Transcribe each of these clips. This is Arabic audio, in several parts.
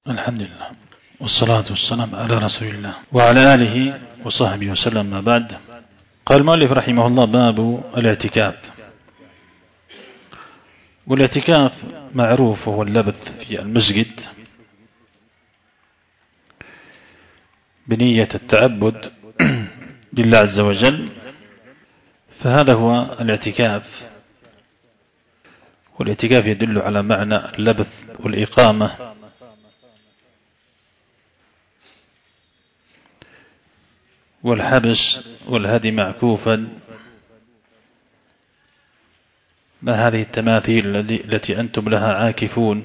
الحمد لله والصلاة والسلام على رسول الله وعلى آله وصحبه وسلم. ما بعد، قال المؤلف رحمه الله: باب الاعتكاف. والاعتكاف معروف هو اللبث في المسجد بنية التعبد لله عز وجل، فهذا هو الاعتكاف. والاعتكاف يدل على معنى اللبث والإقامة، والحبس والهدي معكوفا، ما هذه التماثيل التي أنتم لها عاكفون،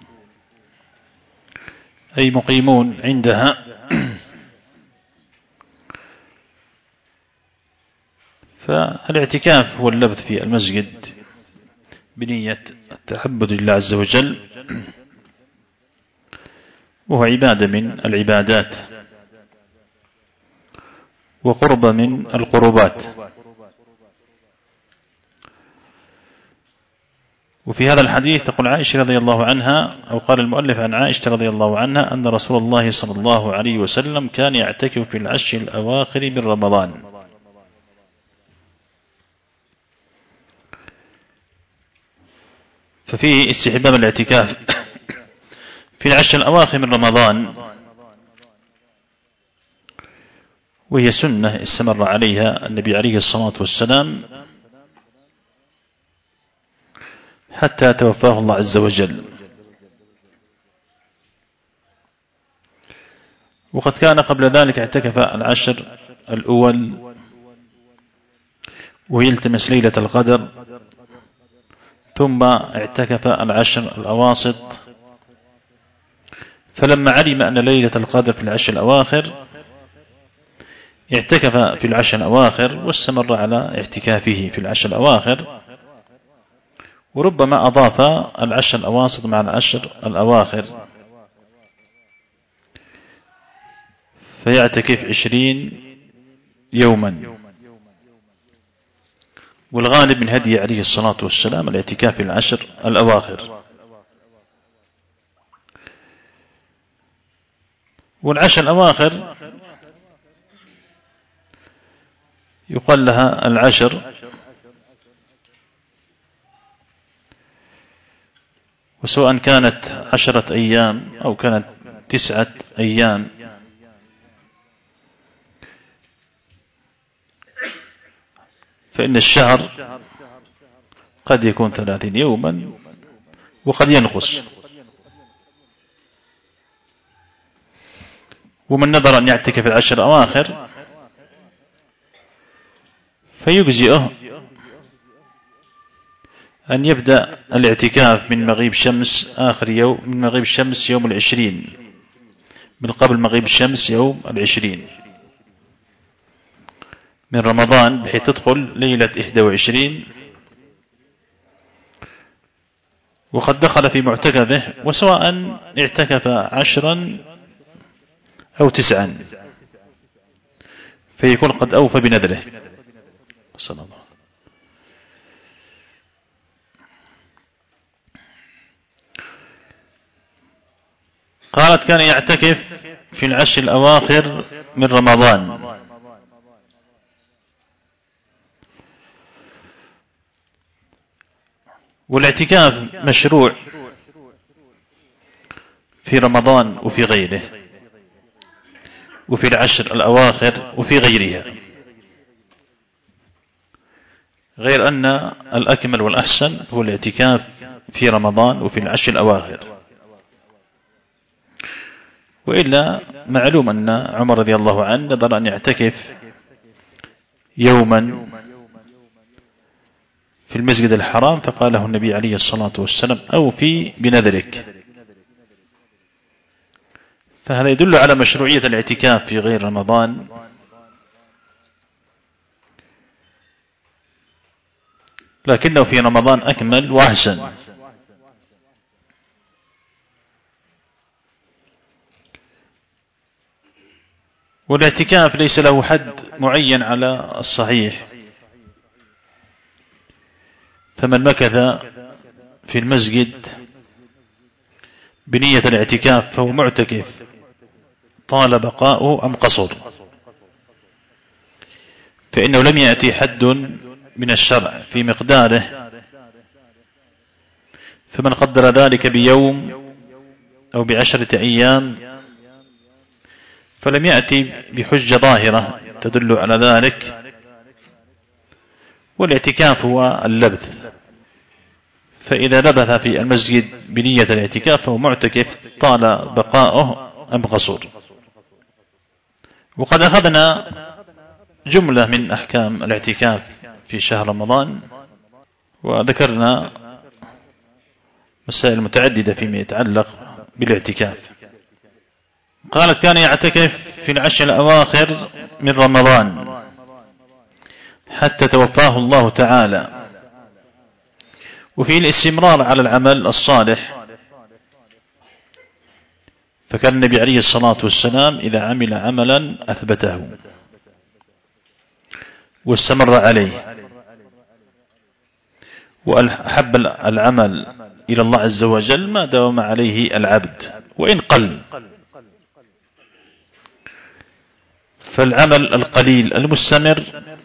أي مقيمون عندها. فالاعتكاف هو اللبث في المسجد بنية التعبد لله عز وجل، وهو عبادة من العبادات وقرب من القربات. وفي هذا الحديث تقول عائشة رضي الله عنها، أو قال المؤلف عن عائشة رضي الله عنها، أن رسول الله صلى الله عليه وسلم كان يعتكف في العشر الأواخر من رمضان. ففيه استحباب الاعتكاف في العشر الأواخر من رمضان، وهي سنة استمر عليها النبي عليه الصلاة والسلام حتى توفاه الله عز وجل. وقد كان قبل ذلك اعتكف العشر الأول ويلتمس ليلة القدر، ثم اعتكف العشر الأواسط، فلما علم أن ليلة القدر في العشر الأواخر اعتكف في العشر الأواخر واستمر على اعتكافه في العشر الأواخر، وربما أضاف العشر الأواسط مع العشر الأواخر، فيعتكف 20 يوما. والغالب من هدي عليه الصلاة والسلام الاعتكاف في العشر الأواخر. والعشر الأواخر يقال لها العشر، وسواء كانت 10 أيام أو كانت 9 أيام، فإن الشهر قد يكون 30 يوما وقد ينقص. ومن نظر أن يعتكف العشر الأواخر فيجزئه أن يبدأ الاعتكاف من مغيب شمس آخر يوم، من مغيب الشمس يوم 20، من قبل مغيب الشمس يوم 20 من رمضان، بحيث تدخل ليلة 21 وقد دخل في معتكفه، وسواء اعتكف 10 أو 9 فيكون قد أوفى بنذره صلى الله. قالت: كان يعتكف في العشر الأواخر من رمضان. والاعتكاف مشروع في رمضان وفي غيره، وفي العشر الأواخر وفي غيرها، غير أن الأكمل والأحسن هو الاعتكاف في رمضان وفي العشر الأواخر. وإلا معلوم أن عمر رضي الله عنه نظر أن يعتكف يوما في المسجد الحرام، فقال له النبي عليه الصلاة والسلام: أوفي بنذرك. فهذا يدل على مشروعية الاعتكاف في غير رمضان، لكنه في رمضان أكمل وأحسن. والاعتكاف ليس له حد معين على الصحيح، فمن مكث في المسجد بنية الاعتكاف فهو معتكف طال بقاؤه أم قصر، فإنه لم يأتي حد من الشرع في مقداره، فمن قدر ذلك بيوم أو ب10 أيام فلم يأتي بحجة ظاهرة تدل على ذلك. والاعتكاف هو اللبث، فإذا لبث في المسجد بنية الاعتكاف فهو معتكف طال بقاؤه أم قصر. وقد أخذنا جملة من أحكام الاعتكاف في شهر رمضان، وذكرنا مسائل متعددة فيما يتعلق بالاعتكاف. قالت كان يعتكف في ال10 الأواخر من رمضان حتى توفاه الله تعالى، وفي الاستمرار على العمل الصالح، فكان النبي عليه الصلاة والسلام إذا عمل عملا أثبته واستمر عليه، وأحب العمل إلى الله عز وجل ما داوم عليه العبد وإن قل. فالعمل القليل المستمر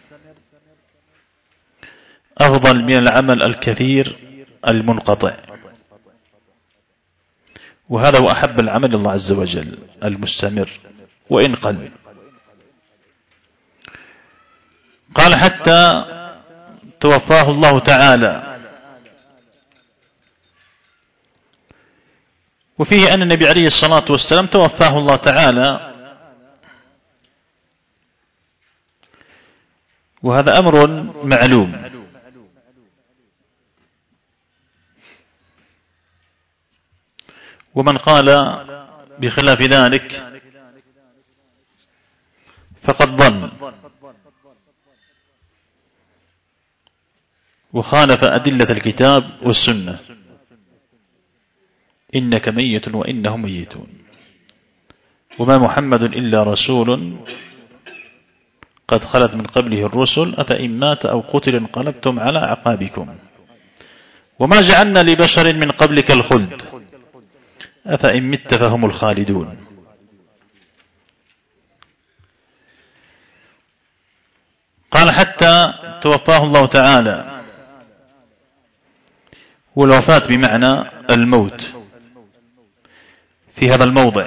أفضل من العمل الكثير المنقطع، وهذا هو أحب العمل الله عز وجل المستمر وإن قل. قال حتى توفاه الله تعالى، وفيه أن النبي عليه الصلاة والسلام توفاه الله تعالى، وهذا أمر معلوم. ومن قال بخلاف ذلك فقد ظن وخالف أدلة الكتاب والسنة. إنك ميت وإنهم ميتون، وما محمد إلا رسول قد خلت من قبله الرسل أفإن مات أو قتل انقلبتم على أعقابكم وما جعلنا لبشر من قبلك الخلد أفإن مت فهم الخالدون. قال حتى توفاه الله تعالى، والوفاة بمعنى الموت في هذا الموضع.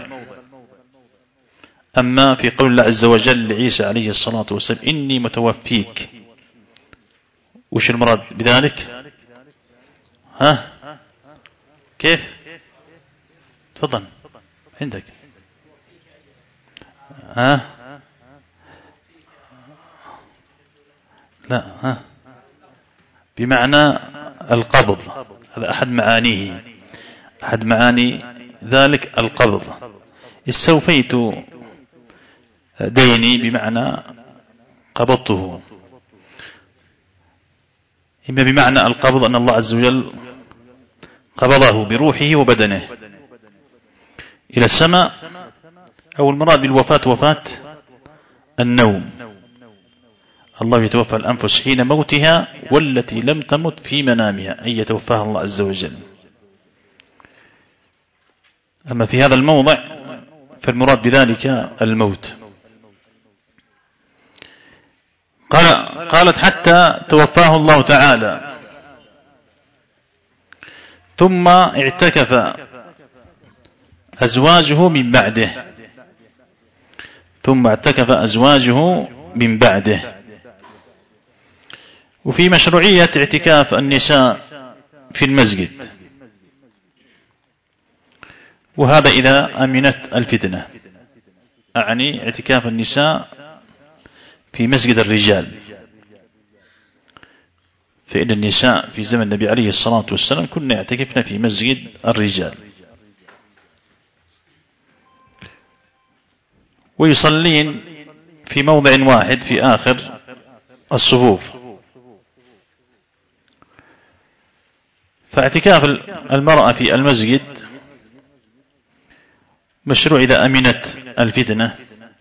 أما في قول الله عز وجل لعيسى عليه الصلاة والسلام إني متوفيك، وش المراد بذلك؟ كيف؟ تفضل عندك. لا، بمعنى القبض، هذا أحد معانيه، أحد معاني ذلك القبض. استوفيت ديني بمعنى قبضته، إما بمعنى القبض أن الله عز وجل قبضه بروحه وبدنه إلى السماء، أو المراد بالوفاة وفاة النوم. الله يتوفى الأنفس حين موتها والتي لم تمت في منامها، أي يتوفاها الله عز وجل. أما في هذا الموضع فالمراد بذلك الموت. قالت حتى توفاه الله تعالى، ثم اعتكف أزواجه من بعده، ثم اعتكف أزواجه من بعده. وفي مشروعية اعتكاف النساء في المسجد، وهذا إذا أمنت الفتنة، أعني اعتكاف النساء في مسجد الرجال، فإن النساء في زمن النبي عليه الصلاة والسلام كنا يعتكفن في مسجد الرجال، ويصلين في موضع واحد في آخر الصفوف. فاعتكاف المرأة في المسجد مشروع إذا أمنت الفتنة،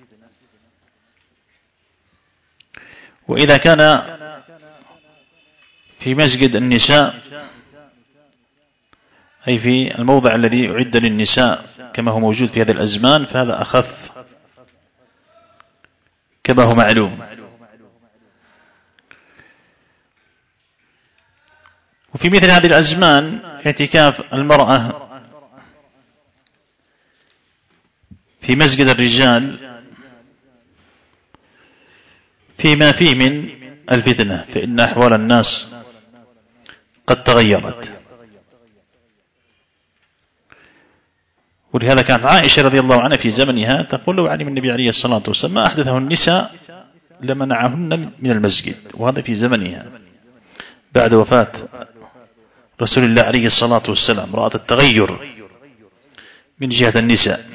وإذا كان في مسجد النساء أي في الموضع الذي أعد للنساء كما هو موجود في هذا الأزمان، فهذا أخف كما هو معلوم. وفي مثل هذه الأزمان اعتكاف المرأة في مسجد الرجال فيما فيه من الفتنة، فإن أحوال الناس قد تغيرت. ولهذا كانت عائشة رضي الله عنها في زمنها تقول: لو علم النبي عليه الصلاة والسلام ما أحدثه النساء لمنعهن من المسجد. وهذا في زمنها بعد وفاة رسول الله عليه الصلاة والسلام، رأت التغير من جهة النساء،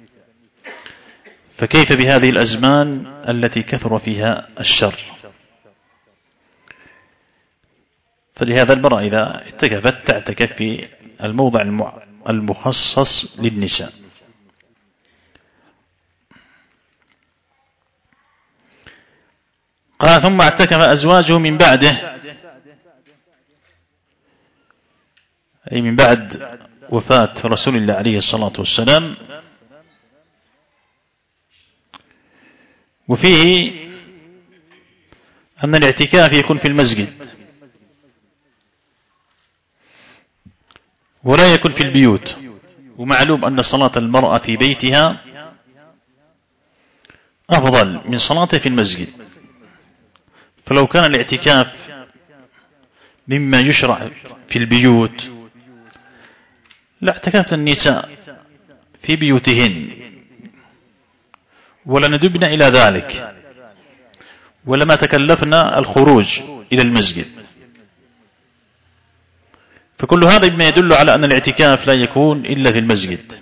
فكيف بهذه الأزمان التي كثر فيها الشر؟ فلهذا المرأة إذا اعتكفت تعتكف في الموضع المخصص للنساء. قال: ثم اعتكف أزواجه من بعده، أي من بعد وفاة رسول الله عليه الصلاة والسلام. وفيه أن الاعتكاف يكون في المسجد ولا يكون في البيوت. ومعلوم أن صلاة المرأة في بيتها أفضل من صلاتها في المسجد، فلو كان الاعتكاف مما يشرع في البيوت لاعتكفت النساء في بيوتهن ولندبنا إلى ذلك، ولما تكلفنا الخروج إلى المسجد. فكل هذا بما يدل على أن الاعتكاف لا يكون إلا في المسجد،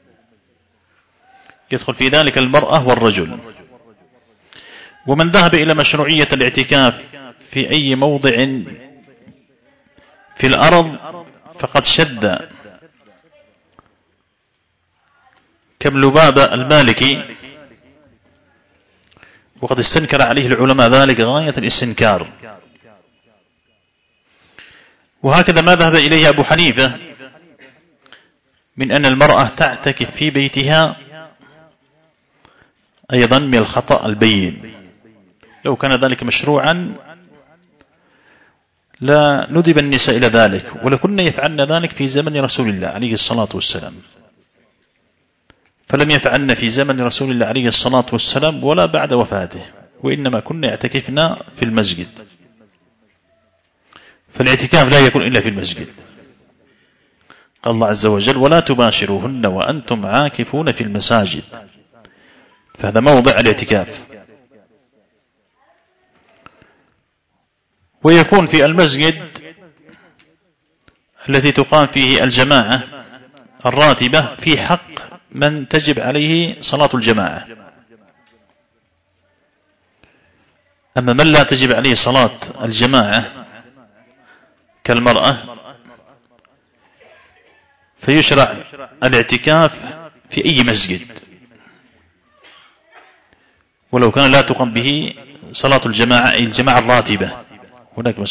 يدخل في ذلك المرأة والرجل. ومن ذهب إلى مشروعية الاعتكاف في أي موضع في الأرض فقد شد كابن لبابة المالكي، وقد استنكر عليه العلماء ذلك غاية الاستنكار. وهكذا ما ذهب إليه أبو حنيفة من أن المرأة تعتكف في بيتها أيضا من الخطأ البين. لو كان ذلك مشروعا لا ندب النساء إلى ذلك، ولكن يفعلن ذلك في زمن رسول الله عليه الصلاة والسلام، فلم يفعلن في زمن رسول الله عليه الصلاة والسلام ولا بعد وفاته، وإنما كنا يعتكفنا في المسجد. فالاعتكاف لا يكون إلا في المسجد. قال الله عز وجل: ولا تباشروهن وأنتم عاكفون في المساجد، فهذا موضع الاعتكاف. ويكون في المسجد الذي تقام فيه الجماعة الراتبة في حق من تجب عليه صلاة الجماعة. أما من لا تجب عليه صلاة الجماعة كالمرأة فيشرع الاعتكاف في أي مسجد، ولو كان لا تقام به صلاة الجماعة أي الجماعة الراتبة. هناك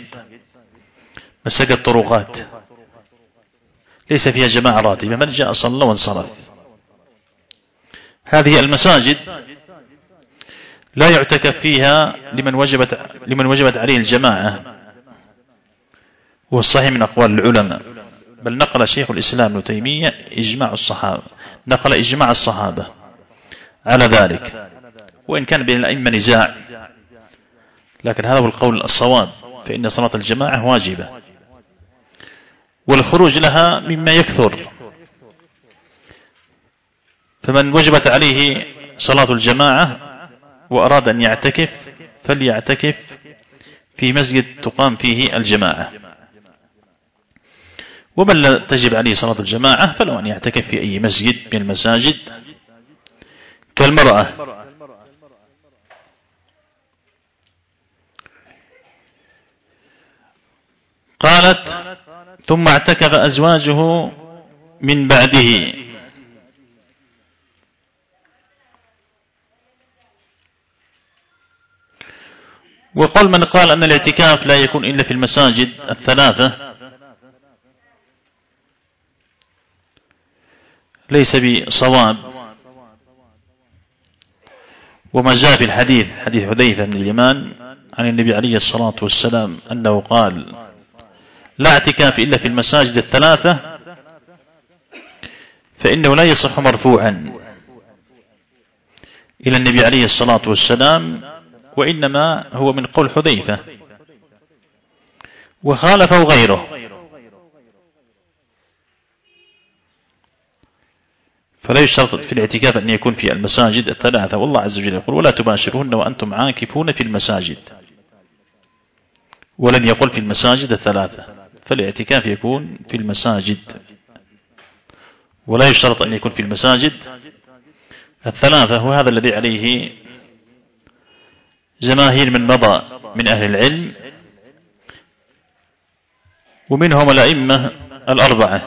مساجد طرقات ليس فيها جماعة راتبة، من جاء صلى وانصرف. هذه المساجد لا يعتكف فيها لمن وجبت عليه الجماعة، والصحيح من أقوال العلماء. بل نقل شيخ الإسلام ابن تيمية نقل إجماع الصحابة على ذلك، وإن كان بين الأئمة نزاع، لكن هذا هو القول الصواب، فإن صلاة الجماعة واجبة، والخروج لها مما يكثر. فمن وجبت عليه صلاة الجماعة وأراد أن يعتكف فليعتكف في مسجد تقام فيه الجماعة، ومن لا تجب عليه صلاة الجماعة فلو أن يعتكف في أي مسجد من المساجد كالمرأة. قالت: ثم اعتكف أزواجه من بعده. وقال من قال أن الاعتكاف لا يكون إلا في المساجد الثلاثة ليس بصواب. وما جاء في الحديث حديث حذيفة بن اليمان عن النبي عليه الصلاة والسلام أنه قال: لا اعتكاف إلا في المساجد الثلاثة، فإنه لا يصح مرفوعا إلى النبي عليه الصلاة والسلام، وإنما هو من قول حذيفة، وخالفه غيره. فلا يشترط في الاعتكاف أن يكون في المساجد الثلاثة، والله عز وجل يقول: ولا تباشرهن وأنتم عاكفون في المساجد، ولن يقول في المساجد الثلاثة، فالاعتكاف يكون في المساجد، ولا يشترط أن يكون في المساجد الثلاثة. وهذا الذي عليه جماهير من مضى من أهل العلم، ومنهم الأئمة الأربعة.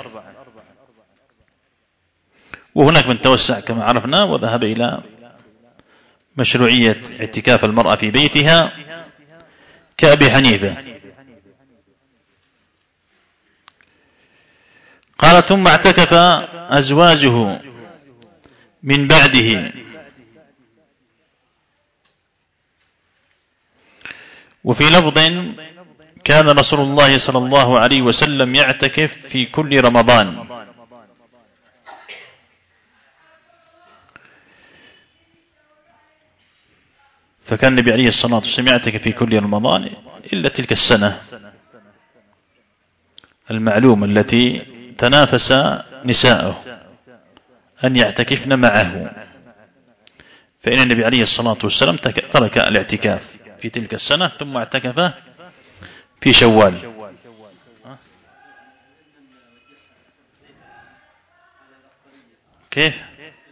وهناك من توسع كما عرفنا وذهب إلى مشروعية اعتكاف المرأة في بيتها كأبي حنيفة. قال: ثم اعتكف أزواجه من بعده. وفي لفظ: كان رسول الله صلى الله عليه وسلم يعتكف في كل رمضان. فكان النبي عليه الصلاة والسلام يعتكف في كل رمضان إلا تلك السنة المعلومة التي تنافس نساءه أن يعتكفن معه، فإن النبي عليه الصلاة والسلام ترك الاعتكاف في تلك السنة ثم اعتكف في شوال. كيف؟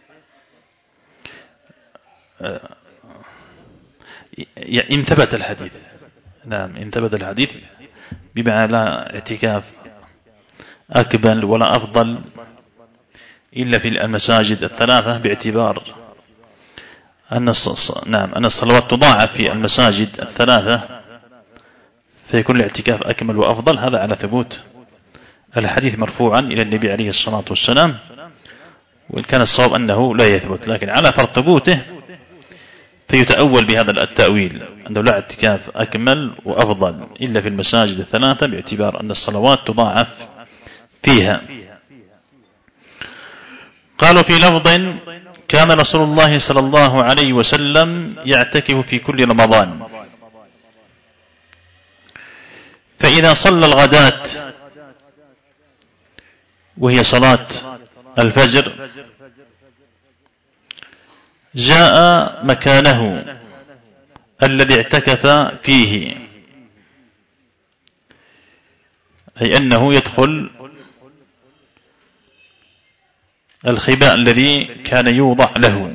إن ثبت الحديث، نعم، إن ثبت الحديث بمعنى لا اعتكاف أكمل ولا أفضل إلا في المساجد الثلاثة، باعتبار أن الصلوات تضاعف في المساجد الثلاثة، فيكون الاعتكاف أكمل وأفضل. هذا على ثبوت الحديث مرفوعا إلى النبي عليه الصلاة والسلام، وإن كان الصواب أنه لا يثبت، لكن على فرض ثبوته فيتأول بهذا التأويل أنه لا اعتكاف أكمل وأفضل إلا في المساجد الثلاثة، باعتبار أن الصلوات تضاعف فيها. قالوا في لفظ: كان رسول الله صلى الله عليه وسلم يعتكف في كل رمضان، فإذا صلى الغداة وهي صلاة الفجر جاء مكانه الذي اعتكف فيه، أي أنه يدخل الخباء الذي كان يوضع له.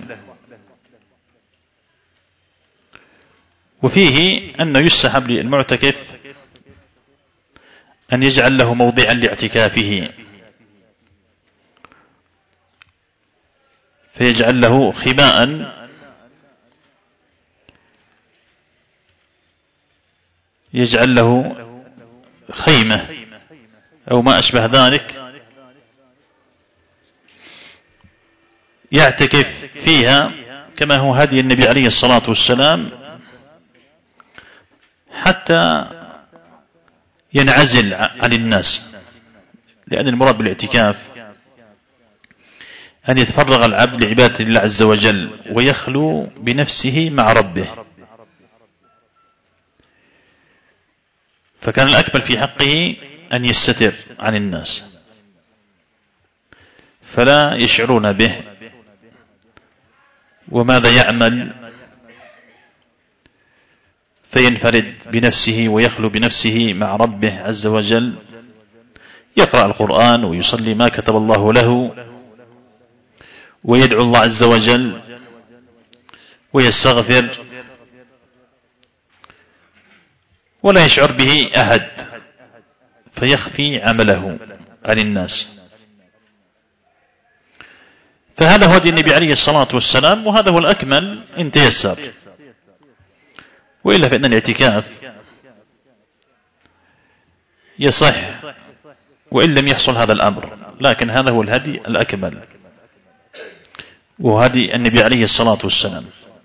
وفيه أنه يسحب للمعتكف أن يجعل له موضعا لاعتكافه، فيجعل له خباء يجعل له خيمة أو ما أشبه ذلك يعتكف فيها، كما هو هدي النبي عليه الصلاة والسلام، حتى ينعزل عن الناس، لأن المراد بالاعتكاف أن يتفرغ العبد لعبادة الله عز وجل ويخلو بنفسه مع ربه. فكان الأكمل في حقه أن يستتر عن الناس فلا يشعرون به وماذا يعمل، فينفرد بنفسه ويخلو بنفسه مع ربه عز وجل، يقرأ القرآن ويصلي ما كتب الله له ويدعو الله عز وجل ويستغفر، ولا يشعر به أحد، فيخفي عمله عن الناس. فهذا هو دين النبي عليه الصلاة والسلام، وهذا هو الأكمل إن تيسر، وإلا فإن الاعتكاف يصح وإن لم يحصل هذا الأمر، لكن هذا هو الهدي الأكمل. وهدي النبي عليه الصلاة والسلام.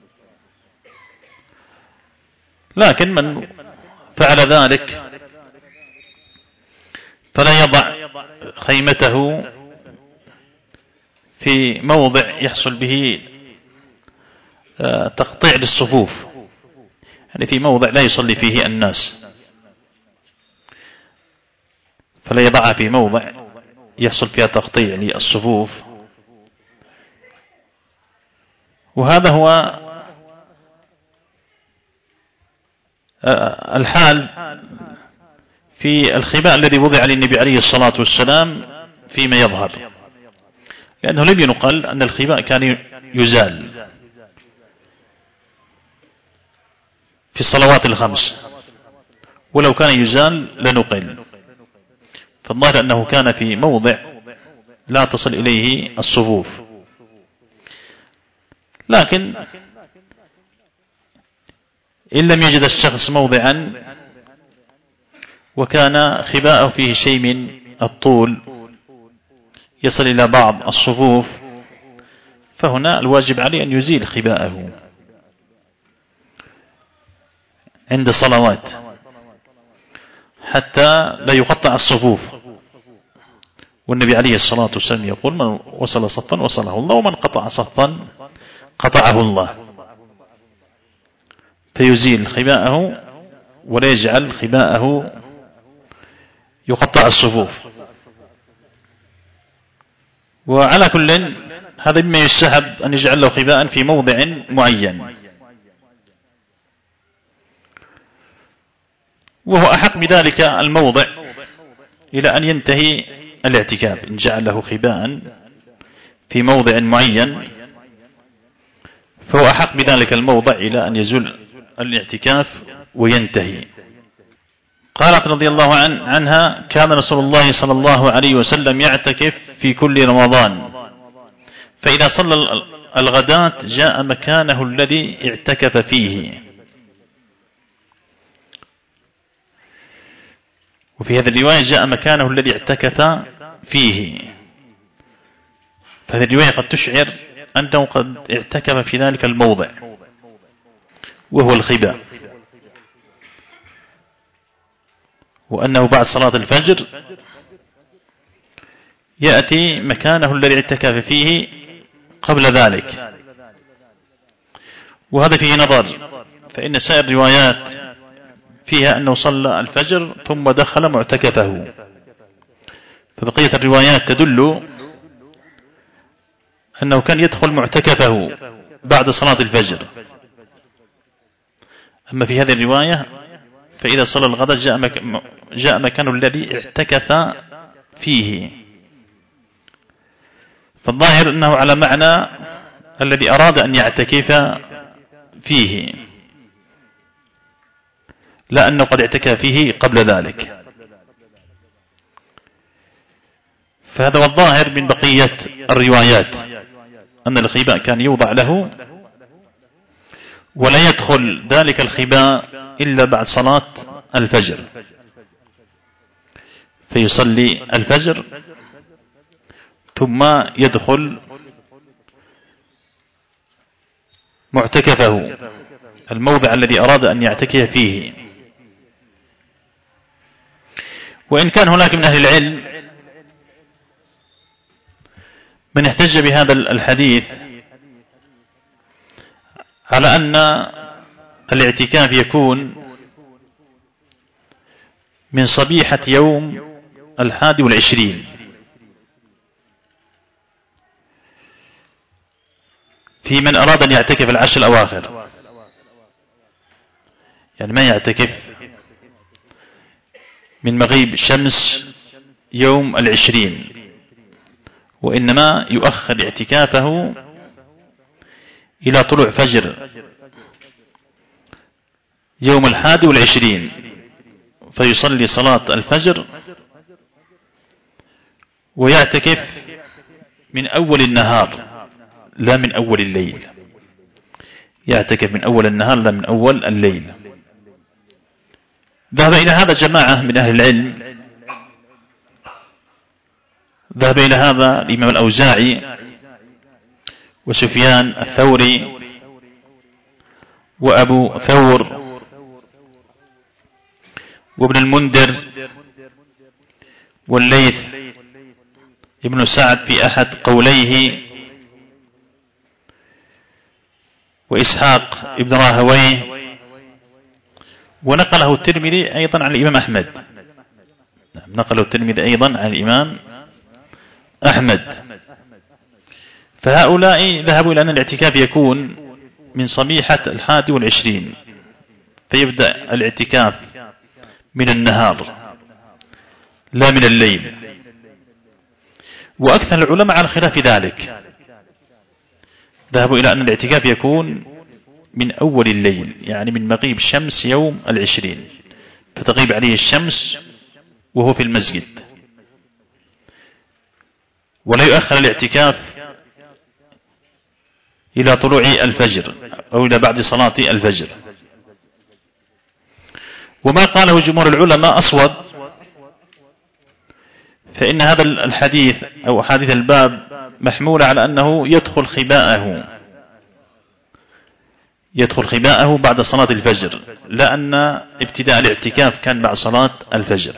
لكن من فعل ذلك فلا يضع خيمته في موضع يحصل به تقطيع للصفوف، يعني في موضع لا يصلي فيه الناس، فلا يضعها في موضع يحصل فيها تقطيع للصفوف. وهذا هو الحال في الخباء الذي وضع للنبي عليه الصلاة والسلام فيما يظهر، لأنه لم ينقل أن الخباء كان يزال في الصلوات الخمس، ولو كان يزال لنقل، فالظاهر أنه كان في موضع لا تصل إليه الصفوف. لكن إن لم يجد الشخص موضعا وكان خباءه فيه شيء من الطول يصل إلى بعض الصفوف، فهنا الواجب عليه أن يزيل خباءه عند الصلوات حتى لا يقطع الصفوف. والنبي عليه الصلاة والسلام يقول: من وصل صفا وصله الله، ومن قطع صفا قطعه الله. فيزيل خباءه ولا يجعل خباءه يقطع الصفوف. وعلى كل هذا مما يستحب أن يجعل له خباء في موضع معين، وهو أحق بذلك الموضع إلى أن ينتهي الاعتكاف. إن جعل له خباء في موضع معين فهو أحق بذلك الموضع إلى أن يزول الاعتكاف وينتهي. قالت رضي الله عنها: كان رسول الله صلى الله عليه وسلم يعتكف في كل رمضان، فإذا صلى الغداة جاء مكانه الذي اعتكف فيه. وفي هذه الرواية جاء مكانه الذي اعتكف فيه، فهذه الرواية قد تشعر أنه قد اعتكف في ذلك الموضع وهو الخباء، وأنه بعد صلاة الفجر يأتي مكانه الذي اعتكف فيه قبل ذلك. وهذا فيه نظر، فإن سائر الروايات فيها أنه صلى الفجر ثم دخل معتكفه، فبقية الروايات تدل أنه كان يدخل معتكفه بعد صلاة الفجر. أما في هذه الرواية فإذا صلى الغداء جاء مكانه الذي اعتكف فيه، فالظاهر أنه على معنى الذي أراد أن يعتكف فيه، لا أنه قد اعتكف فيه قبل ذلك. فهذا هو الظاهر من بقية الروايات، أن الخباء كان يوضع له ولا يدخل ذلك الخباء إلا بعد صلاة الفجر، فيصلي الفجر ثم يدخل معتكفه، الموضع الذي أراد أن يعتكف فيه. وإن كان هناك من أهل العلم من احتج بهذا الحديث على أن الاعتكاف يكون من صبيحة يوم 21 في من أراد أن يعتكف العشر الأواخر، يعني ما يعتكف من مغيب الشمس يوم 20، وإنما يؤخر اعتكافه إلى طلوع فجر يوم 21، فيصلي صلاة الفجر ويعتكف من أول النهار لا من أول الليل، يعتكف من أول النهار لا من أول الليل. ذهب إلى هذا جماعة من أهل العلم، ذهب إلى هذا الإمام الأوزاعي وسفيان الثوري وأبو ثور وابن المنذر والليث ابن سعد في أحد قوليه، وإسحاق ابن راهويه، ونقله الترمذي أيضا عن الإمام أحمد. نقله الترمذي أيضا عن الإمام أحمد. فهؤلاء ذهبوا إلى أن الاعتكاف يكون من صبيحة 21، فيبدأ الاعتكاف من النهار لا من الليل. وأكثر العلماء على خلاف ذلك، ذهبوا إلى أن الاعتكاف يكون من أول الليل، يعني من مغيب شمس يوم 20، فتغيب عليه الشمس وهو في المسجد، ولا يؤخر الاعتكاف إلى طلوع الفجر أو إلى بعد صلاة الفجر. وما قاله جمهور العلماء أصوب، فإن هذا الحديث أو حديث الباب محمول على أنه يدخل خباءه بعد صلاة الفجر، لأن ابتداء الاعتكاف كان بعد صلاة الفجر،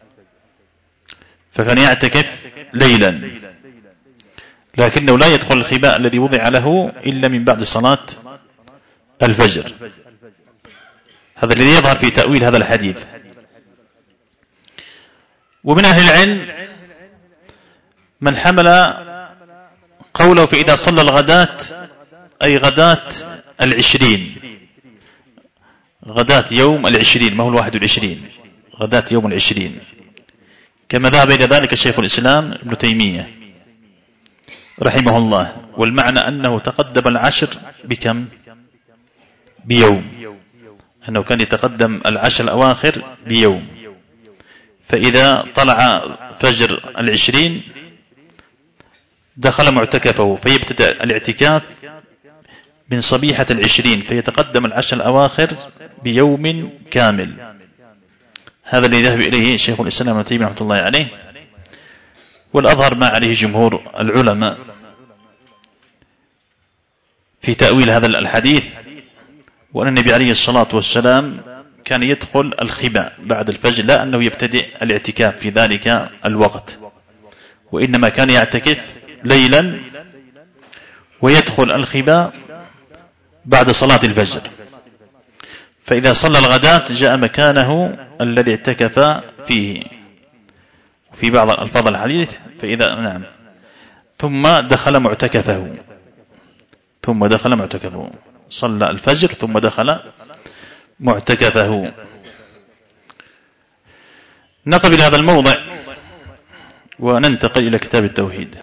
فكان يعتكف ليلا، لكنه لا يدخل الخباء الذي وضع له إلا من بعد صلاة الفجر. هذا الذي يظهر في تأويل هذا الحديث. ومن أهل العلم من حمل قوله فإذا صلى الغداة أي غداة 20، غداة يوم 20، ما هو 21، غداة يوم 20، كما ذهب إلى ذلك شيخ الإسلام ابن تيمية رحمه الله. والمعنى أنه تقدم العشر بكم؟ بيوم، أنه كان يتقدم العشر الأواخر بيوم، فإذا طلع فجر 20 دخل معتكفه، فيبتدأ الاعتكاف من صبيحة 20، فيتقدم العشر الأواخر بيوم كامل. هذا الذي ذهب إليه شيخ الإسلام ابن تيمية رحمة الله عليه، والأظهر ما عليه جمهور العلماء في تأويل هذا الحديث، وأن النبي عليه الصلاة والسلام كان يدخل الخباء بعد الفجر، لا أنه يبتدئ الاعتكاف في ذلك الوقت، وإنما كان يعتكف ليلا ويدخل الخباء بعد صلاة الفجر، فإذا صلى الغداة جاء مكانه الذي اعتكف فيه. في بعض الألفاظ الحديث فإذا ثم دخل معتكفه، صلى الفجر ثم دخل معتكفه. نقف إلى هذا الموضع وننتقل إلى كتاب التوحيد.